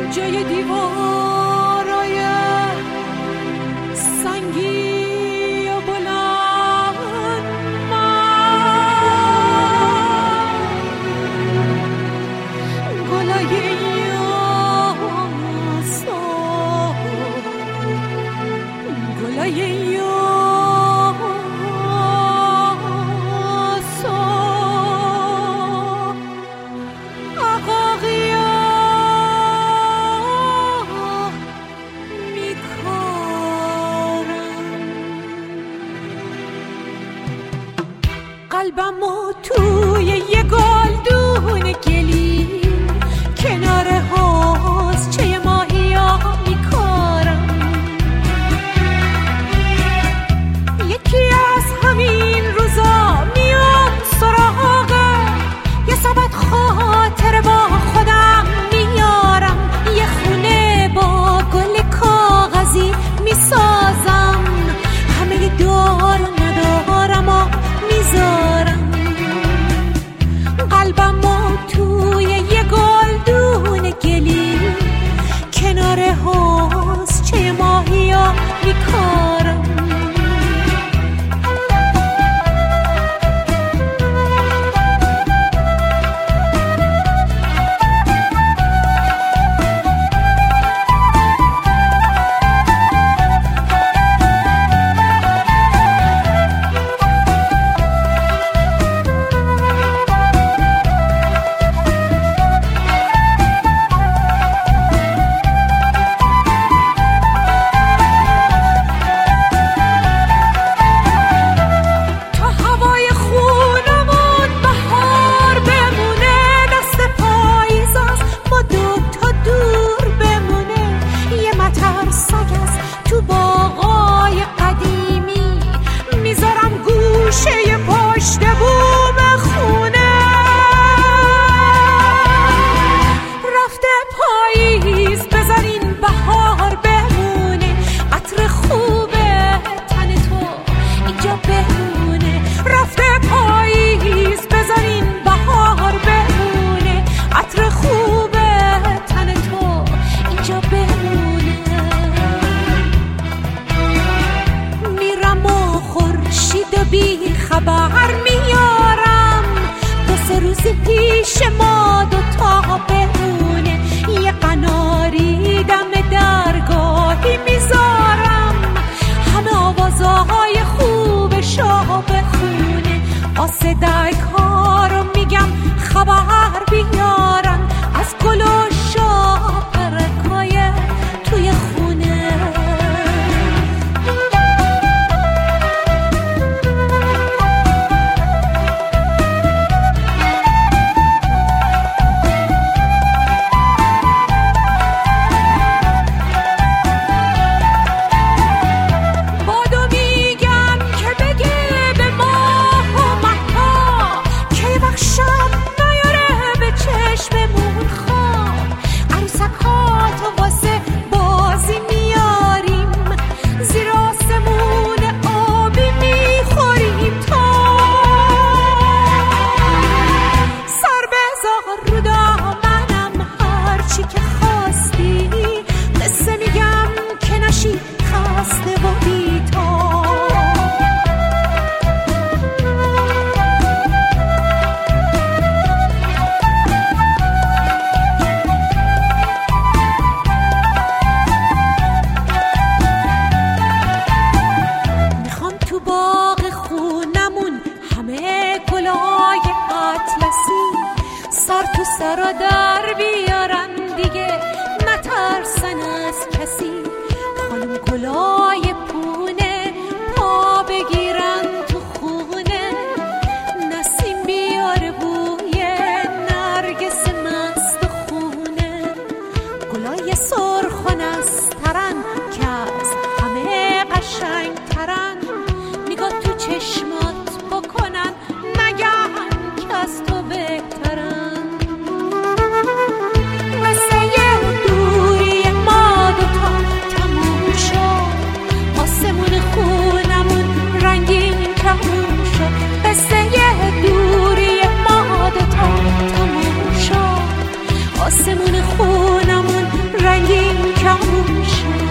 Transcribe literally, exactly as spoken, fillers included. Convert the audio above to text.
جای دیوارای سنگی و بلند من گلای یاسا گلای یاسا عقاقیا قلبمو توی یه گلدون گلی کنار حوض چه ماهیا میکارم یکی از همین روزا میام سراغ یه سبد خاطر با خودم میارم یه خونه با گل کاغذی میسازم همه دار ندارم و میذارم قلبمو توی یه گلدون گلی کنار حوض چه ماهیا میکارم خبر میارم دو سه روز پیش ما دوتا بمونه یه قناری دم درگاهی میذارم همه آوازهای خوب شاه بخونه آسدای کارو میگم خبر بیارن از گل و شاه پرکای توی خونه سرا در بیارن دیگه نترسن از کسی خانم گلای پونه پا بگیرن تو خونه نسیم بیاره بوی نرگس مست خونه گلای سرخ و نسترن که از همه قشنگ ترن نگاه تو چشمات بکنن نگن که از تو بهترن آسمون خونمون رنگین کمون شد.